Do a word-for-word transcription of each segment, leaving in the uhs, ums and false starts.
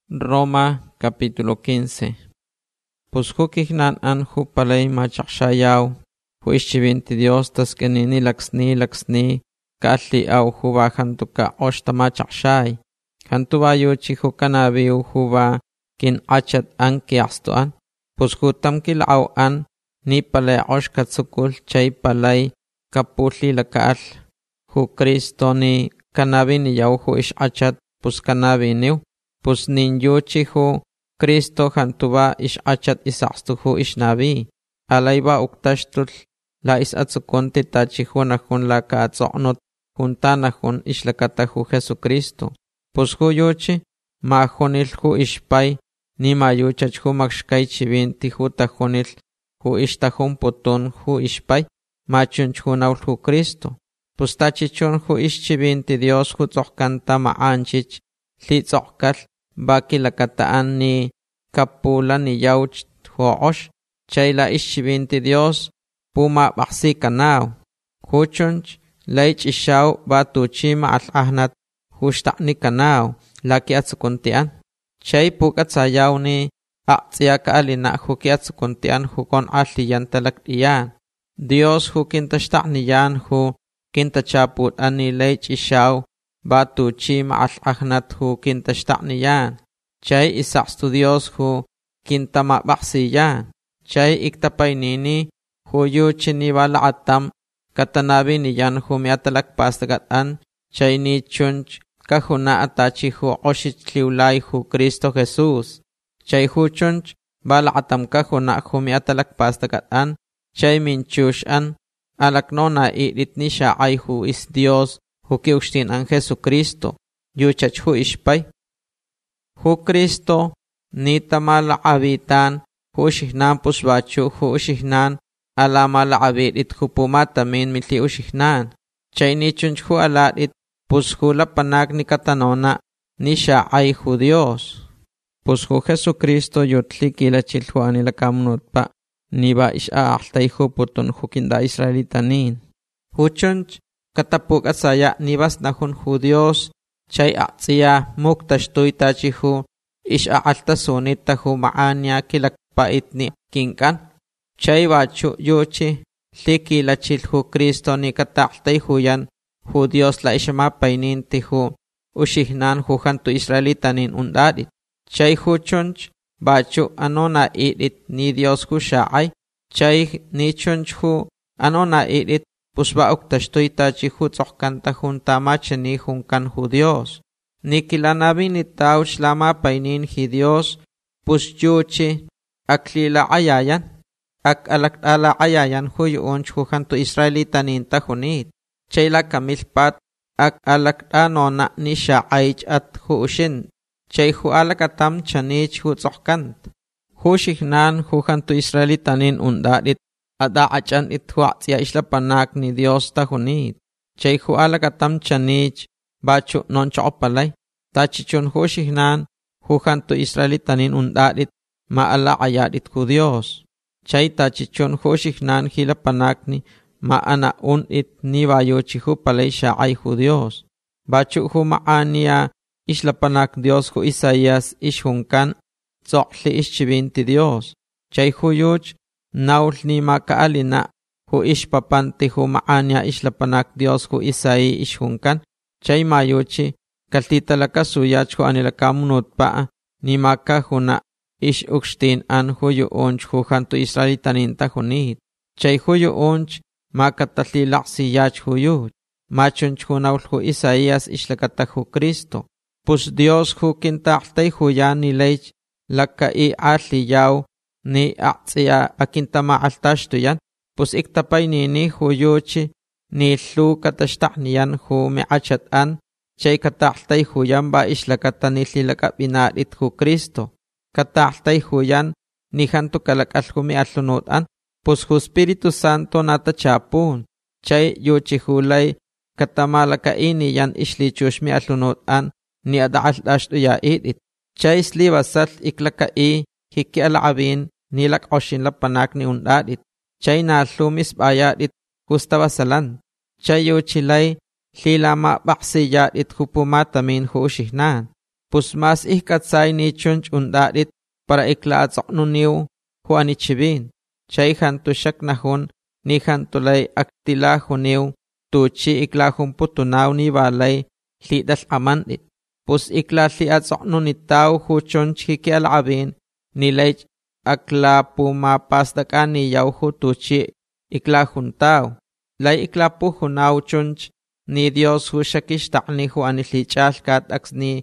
Roma capítulo quince. Pues jukihnan an jupalay machakshayaw, hu ishchivinti Dios tas kenini laksni laksni, kalli au huba hantuka oshta machakshay. Hantuba yuchi hukanabiu huba kin achat an kiastuan, pues hutam kilao an, ni palay oshkatsukul chay palay kapuli lakaal. Hu Kristo ni kanabini yaw hu ish achat, pues kanabiniw. Pues ninyuchi hu Kristo hantuba ish achat isakstu hu ish nabi. Alayba uktashtul la is atsukonti tachi hu nahun la ka atsoknot hunta nahun ish lakata hu Jesucristo. Pues hu yuchi mahonil hu ishpay ni mayuchach hu makshkay chivinti hu tahonil hu ish tahun putun hu ishpay machunch hu naul hu Kristo. Pues tachichon hu ish chivinti Dios hu tzohkanta maanchich li tzohkal baki lakataan ni kapula ni yauch huosh chayla ishibinti Dios puma baxi kanaw huchunch leich ishaw batuchima al ahnat hushtakni kanaw laki atsukuntian chay pukat sayaw ni aqtsiya kaalina huki atsukuntian hukon aliyan talaktiyan Dios hukintashtakniyan hu kintachaput ani leich ishaw batu chima al ahnat hu kintashtakniyan. Chay isakstu Dios hu kintamabaqsiyan. Chay iktapaynini hu yuchi ni balaatam katanabi niyan hu miatalakpastagatan. Chay ni chunch kahuna atachi hu oshitliulay hu Cristo Jesus. Chay hu chunch balaatam kahuna hu miatalakpastagatan. Chay minchushan alaknona ilit ni siya ay hu is Dios. Huki ushtin ang Jesucristo, yuchach hu ishpay. Hu Kristo, ni tamalaabitan, hu ushihnan pusbachu, hu ushihnan, alamalaabil it hu pumatamin mili ushihnan. Chay ni chunch hu alat it, pus hu lapanag ni katanona, ni siya ay hu Dios. Pus hu Jesucristo yutli kilachil hu anila kamunot pa, ni ba isaaktay hu putun hu kinda Israelitanin. Hu chunch, katapuk at saya nibas na hun hu Dios, chay aksiya muktashtoy tachi hu, ish aalta sunit ta hu maanya kilakpait ni kingkan. Chay wachu yuchi, liki lachil hu Kristo ni kataktay hu yan, hu Dios la ishamapaynin ti hu, ushihnan hu hantu Israelitanin undadit. Chay hu chunch, bachu ano na ilit ni Dios hu siyaay, chay ni chunch hu, ano na ilit, pusba uktashtoy tachi hu tzohkanta junta machani junkan hu Dios. Nikilanabi ni tauch lama painin hi Dios, pus yuchi aklila ayayan, ak alaktala ayayan hu yuunch hu hantu Israelitanin tahunit. Chayla kamilpat ak alaktanona ni siya aych at hu ushin. Chay hu alakatam chanich hu tzohkant. Hu shihnan hu hantu Israelitanin undadit. Ada achan ithuak siya isla panak ni Dios tahunit. Chay hu alakatam chanich bachu non chokopalay. Tachichon hu shihnan hu hantu Israelitanin undadit maala ayadit hu Dios. Chay tachichon hu shihnan hila panak ni maana unit ni bayuchi hu palay siya ay hu Dios. Bachu hu maania isla panak Dios hu Isaías ishunkan tzokli ishchivinti Dios. Chay hu yuch naul ni makaalina hu ishpapanti hu maanya islapanak Dios hu Isai ishunkan. Chay mayuchi kaltita laka suyach hu anilakamunot pa ni maka huna ish ukstin an hu yuunch hu hantu Israelitanin tahunit. Chay hu yuunch makatalilak siyach hu yuch. Machunch hu naul hu Isaías islakatak hu Kristo. Pus Dios hu kintaktay hu yan nilaych laka i atliyaw ni aksiya akintama altashto yan, pus iktapay nini hu yuchi ni lu katashtak niyan hu miachatan, chay kataktay hu yan ba islakata ni silakapinalit hu Kristo. Kataktay hu yan ni hanto kalakal hu miatlunutan, pus hu Espiritu Santo natachapun, chay yuchi hulay katamalakaini yan islichush miatlunutan ni adaaltashto ya itit. Chay slibasat iklakai hiki alabin nilak oshin la panak ni undadit. Chay na lumis bayadit hustabasalan. Chay yuchilay lilama baksiyadit hupumatamin hu ushihnan. Pus mas ihkatsay ni chunch undadit para iklaatsoqnuniw hu anichibin. Chay hantu shak nahun ni hantulay aktilahuniw tuchi iklahumputunaw ni balay hlidal amandit. Pus iklatliatsoqnunitaw hu chunch hikialabin nilay akla pumapasdakan niyaw hu tuchi iklahuntaw. Lay iklapuhunaw chunch ni Dios hu shakishtaqni hu anilhichalkat aksni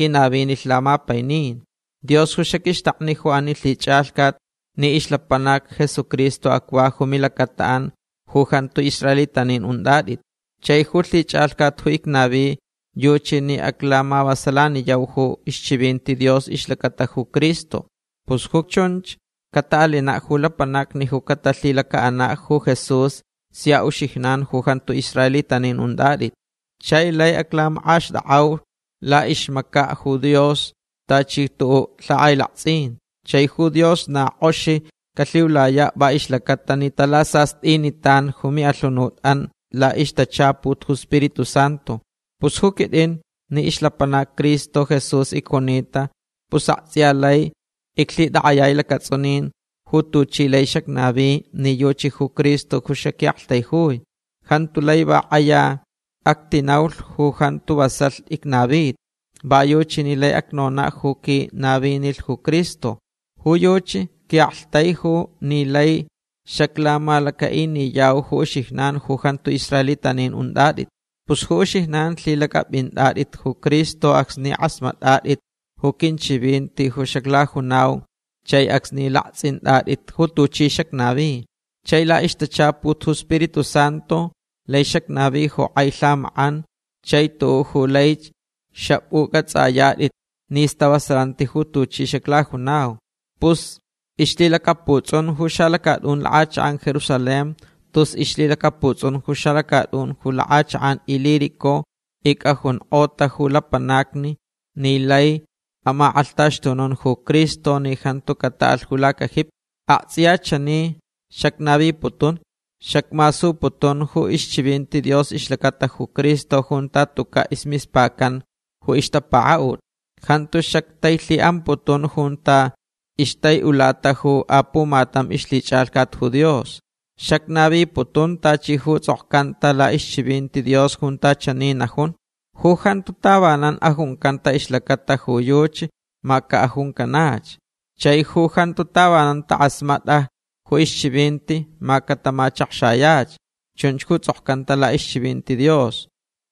kinabinillamapaynin. Dios hu shakishtaqni hu anilhichalkat ni islapanak Jesucristo akwa humilakataan hu hantu Israelitanin undadit. Chay hu hlichalkat hu iknabi yuchi ni aklama basalani yaw hu ischibinti Dios islakata hu Cristo. Pus hu chunch katalina hu lapanak ni hu katalilakaana hu Jesus siya ushihnan hu hantu Israelitanin undadit. Chay lay aklam ash daaw la ishmaka hu Dios tachi tu laay laksin. Chay hu Dios na oshi kaliwlaya ba islakata ni talasas initan humi alunutan la ishtachaput hu Espiritu Santo. Pus hukidin ni islapanak Cristo Jesus ikonita pusaksialay ikli daayay lakatsunin hu tuchilay shaknabi ni yochi hu Cristo hu shakiaktay huy. Hantulay ba aya aktinaul hu hantu basal iknabit. Ba yochi nilay aknona hu ki nabinil hu Cristo. Hu yochi kiaktay hu nilay shaklama lakain ni yaw hu shihnan hu hantu Israelitanin undadit. Pus hu shihnan lilakabin dadit hu Cristo aksni asmat dadit hu kinchibinti hu shaklahunaw. Chay aksni laksin dadit hu tuchi shaknabi. Chay la ishtachaput hu Espiritu Santo lay shaknabi hu aylamaan. Chay tu hu lay shapukat sayadit nistawasranti hu tuchi shaklahunaw. Pus ishlilakaputson hu shalakadun laachaan Jerusalem. Tus ishlilakaputson hu shalakadun hu laachaan Ilirico. Ikahun ota hu lapanakni nilay ama altashtonon hu Cristo ni hantu kataal hulakahip atsiachani shaknabi putun shakmasu putun hu ischibinti Dios ishlakata hu Cristo junta tuka ismispakan hu ishtapaut hantu shaktay liam putun junta ishtay ulata hu apu matam ishlichalkat hu Dios shaknabi putun tachi hu tsohkanta la ischibinti Dios junta chaninahun. Hu hantu tawanan ahun kanta islakata hu yuchi maka ahun kanach. Chay hu hantu tawanan taasmata hu ischibinti maka tamachakshayach. Chunch hu tsohkanta la ischibinti Dios.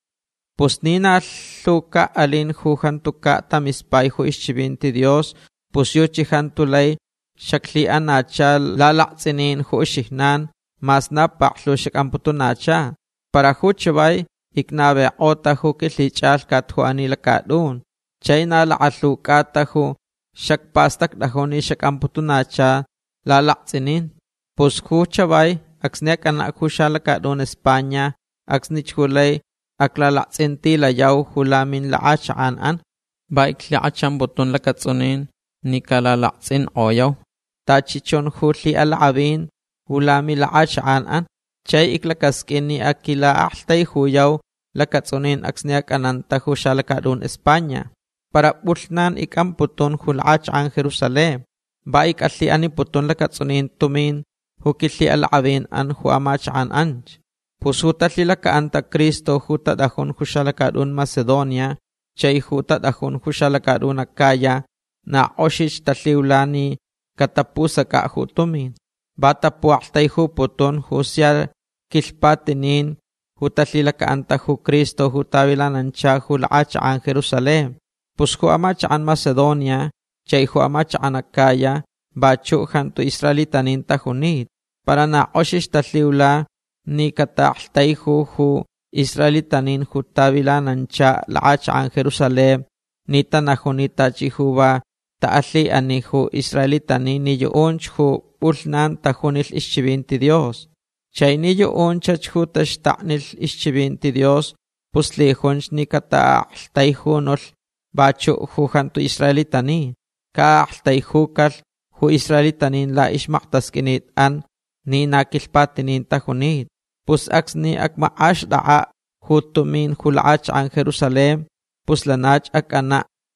Pus nina luka alin hu hantu ka tamispay hu ischibinti Dios. Pus yuchi hantu lay shaklian nacha lalaktsinin hu ishihnan mas napaklu shakamputunacha. Para hu chabay iknabe ota hu killichalkat hu anilakadun. Chay na laalukata hu shakpastak dahoni shakamputunacha lalaktsinin. Pus hu chabay aksniak anak hu shalakadun Espanya aksnich hulay aklalaksinti layaw hulamin laachaanan. Ba ikliachan butun lakatsunin ni kalalaksin oyaw. Tachichon hu li alabin hulami laachaanan. Chay iklakaskin ni akila ahtay huyaw lakatsunin aksniak ananta hu shalakadun Espanya. Para pulnan ikamputon hulachaan Jerusalem. Ba ikatlian ni puton lakatsunin tumin hu kitli alabin an hu amachaan anj. Pusutat lilakaanta Cristo hu tadahon hu shalakadun Macedonia. Chay hu tadahon hu shalakadun Akaya na oshich tatliwlani katapusaka hu tumin. Bata puaktay hu puton hu siya kilpatinin hu tatlilakaanta hu Cristo hu tawilanancha hu laachaan Jerusalem. Pus hu amachaan Macedonia, chay hu amachaan Akaya, bachu hantu Israelitanin tahunit. Para na oshish tatliwla ni kataktay hu hu Israelitanin hu tawilanancha laachaan Jerusalem. Ni tanahunita chihuba taali ani hu Israelitanin ni yuunch hu ulnan tahunil ischibinti Dios. Chay ni yuuncha hu tashtaqnil ischibinti Dios. Puslihunch ni kataaktay hunol bachu hu hantu Israelitanin. Kaaktay hukal hu Israelitanin la ishmaktaskinit an ni nakilpatinin tahunit. Pus aks ni akmaash daa hu tumin hu laach ang Jerusalem. Pus lanach ak ana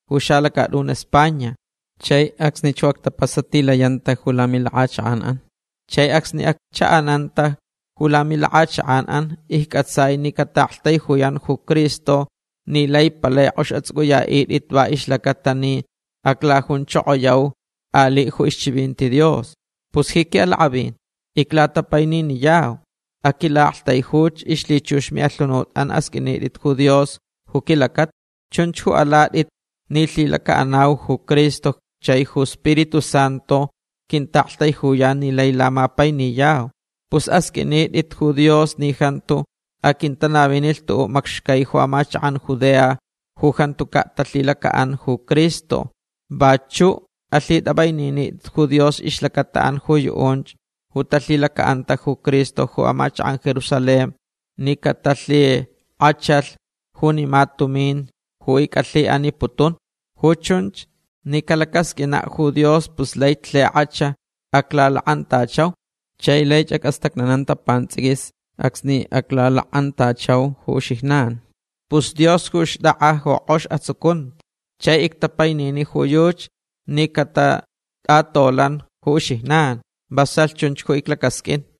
Hushalakadun España. Chay aksni chuak tapasatila yanta hulamil achanan. Chay aksni akchaananta hulamil achanan ihkatsay ni katahtay huyan hu Cristo nilay palay osh'atsguya ititwa ishlakatani aklahun cho'oyaw ali hu ischibinti Dios. Pus hiki alabin iklatapay ni niyaw. Akilahtay huch ishlichush mi alunot an askinidit hu Dios hu kilakat chunch hu aladit nililaka anaw hu Cristo chay hu Espiritu Santo kintahtay huyan nilay lamapay niyaw. Pus askinidit hu Dios ni hantu akintanabinil tu makshkay hu amachaan Judea hu hantu ka tatlilakaan hu Cristo. Bachu alit abay ninit hu Dios islakataan hu yuunch hu tatlilakaan ta hu Cristo hu amachaan Jerusalem ni katatli achal hu ni matumin hu ikatli aniputun. Hu chunch ni kalakas kina hu Dios pus laytle acha aklalaan tachaw. Chay lay akastak nananta pantzigis aksni aklalaan tachaw hu shihnan. Pus Dios hush daa hu osh atsukun. Chay iktapay nini hu yuch ni kata atolan hu shihnan. Basal chunch hu iklakaskin.